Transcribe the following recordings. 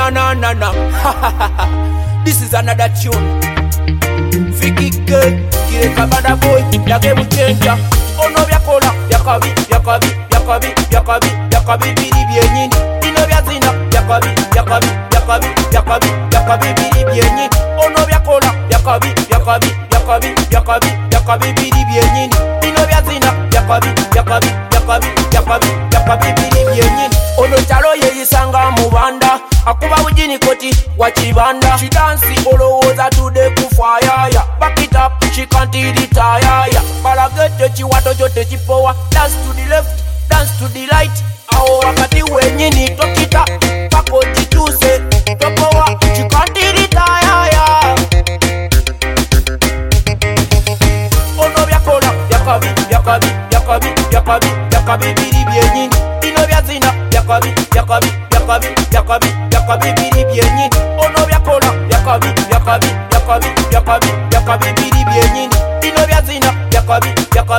na. This is another tune. Fiki girl, kile kabada boy, yake muchenja. Ono byakola, yakabi biri byenyini. Bino byazina, yakabi biri byenyini. Ono byakola, yakabi biri byenyini. Bino byazina, yakabi biri byenyini. Ono chalo yeyisanga mubanda, akuba bujini koti wachibanda. She dance olowooza tudde ku fire. Back it up, she can't retire. Balagete chiwato chote chipowa. Dance to the left, dance to the right. Aho wakati wenyini tokita pako jituse topowa. She can't retire. Ono byakola yakabi biri byenyini. Bino byazina yakabi biri byenyini. Ono byakola yakabi biri byenyini. Bino byazina yakabi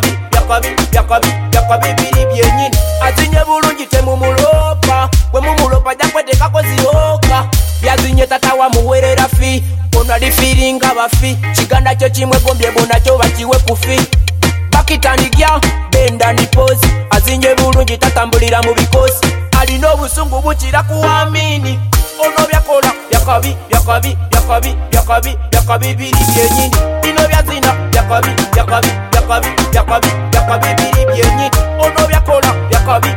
biri byenyini. Azinye bulungi temumulopa, bwe mumulopa jakweteka kozioka. Byazinye tata wa muwerera fi, ono alifiringa bafi. Kiganda kyo kimwe gombye bona kyo bakiwe kufi. Bakitandigya benda ni pose, azinye bulungi tatambulira mu bikosi. Alina obusungu bukira kuwamini. Ono byakola yakabi biri byenyini. Bino byazina yakabi biri byenyini. Ono byakola yakabi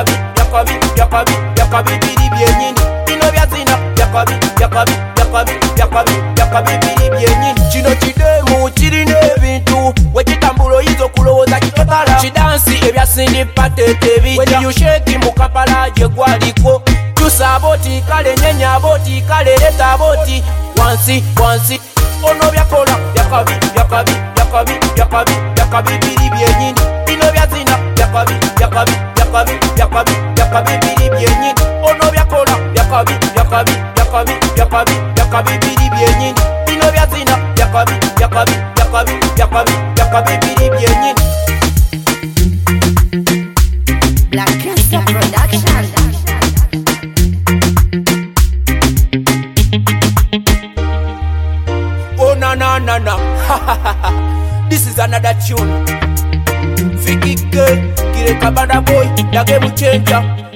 biri byenyini. Bino byazina yakabi biri byenyini. Kino kidemu kirina ebintu wekitambulo yizo kulowooza kitotala. Kidansi ebyasindi patete bijja. When you shake mukapala gye gwaliko. Chusa boti kale nyenya boti kale leta boti. Wansi ono byakola yakabi biri byenyini. Bino byazina yakabi biri byenyini. Ono byakola yakabi biri byenyini. Bino byazina yakabi biri byenyini. Black Cancer Production. Oh na. This is another tune. Fiki girl, kile kabada boy, yake muchenja.